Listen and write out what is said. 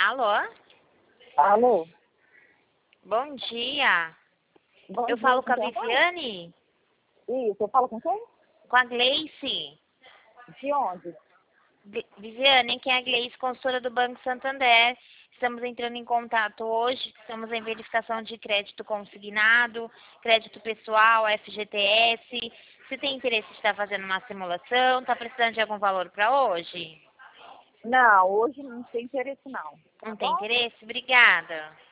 Alô? Alô? Bom dia. Bom Eu dia, falo com a quem fala? Viviane? Isso, eu falo com quem? Com a Gleice. De onde? Viviane, aqui é a Gleice, consultora do Banco Santander. Estamos entrando em contato hoje. Estamos em verificação de crédito consignado, crédito pessoal, FGTS. Você tem interesse em estar fazendo uma simulação? Está precisando de algum valor para hoje? Não, hoje não tem interesse não. Tá Não tem bom? interesse? Obrigada.